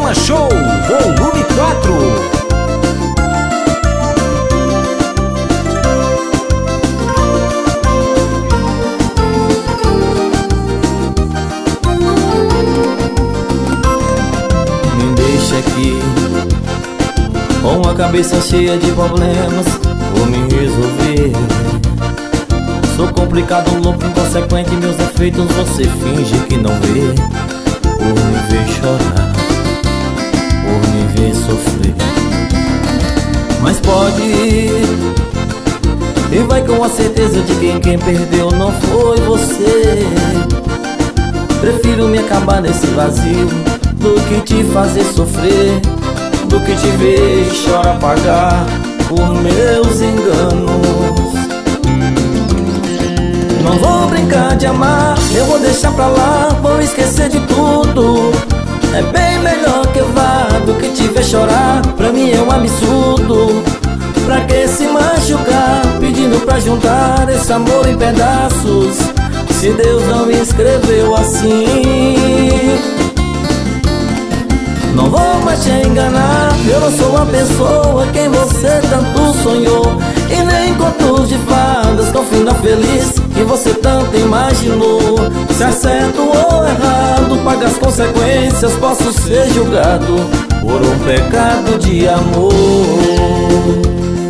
Programa Show Volume 4. Aqui com a cabeça cheia de problemas, vou me resolver. Sou complicado, louco, inconsequente, meus defeitos você finge que não vê. Por me ver chorar, por me ver sofrer. Mas pode ir e vai com a certeza de que quem perdeu não foi você. Prefiro me acabar nesse vazio do que te fazer sofrer, do que te ver e chorar pagar por meus enganos. Não vou brincar de amar, eu vou deixar pra lá, vou esquecer de tudo. É bem melhor que eu vá do que te ver chorar, pra mim é um absurdo. Pra que se machucar, pedindo pra juntar esse amor em pedaços, se Deus não me escreveu assim? Não vou mais te enganar, eu não sou a pessoa quem você tanto sonhou, e nem contos de fadas com final feliz que você tanto imaginou. Se é certo ou errado, paga as consequências, posso ser julgado por um pecado de amor.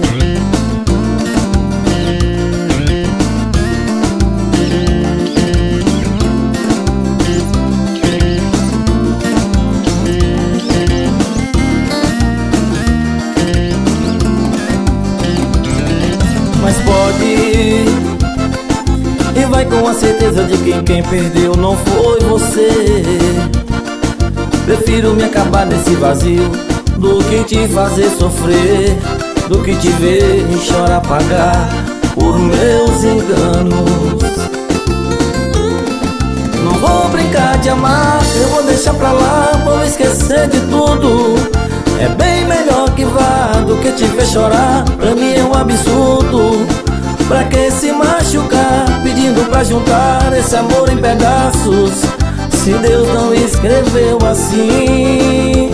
Mas pode ir e vai com a certeza de que quem perdeu não foi você. Prefiro me acabar nesse vazio do que te fazer sofrer, do que te ver e chorar pagar por meus enganos. Não vou brincar de amar, eu vou deixar pra lá, vou esquecer de tudo. É bem melhor que vá do que te ver chorar, pra mim é um absurdo. Pra que se machucar, pedindo pra juntar esse amor em pedaços, se Deus não escreveu assim?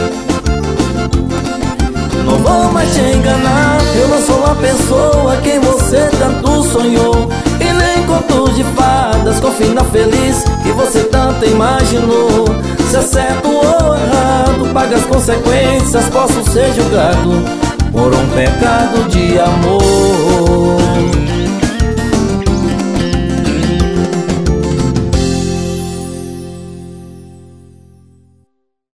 Não vou mais te enganar, eu não sou a pessoa quem você tanto sonhou, e nem contos de fadas com final feliz que você tanto imaginou. Se é certo ou errado, paga as consequências, posso ser julgado por um pecado de amor.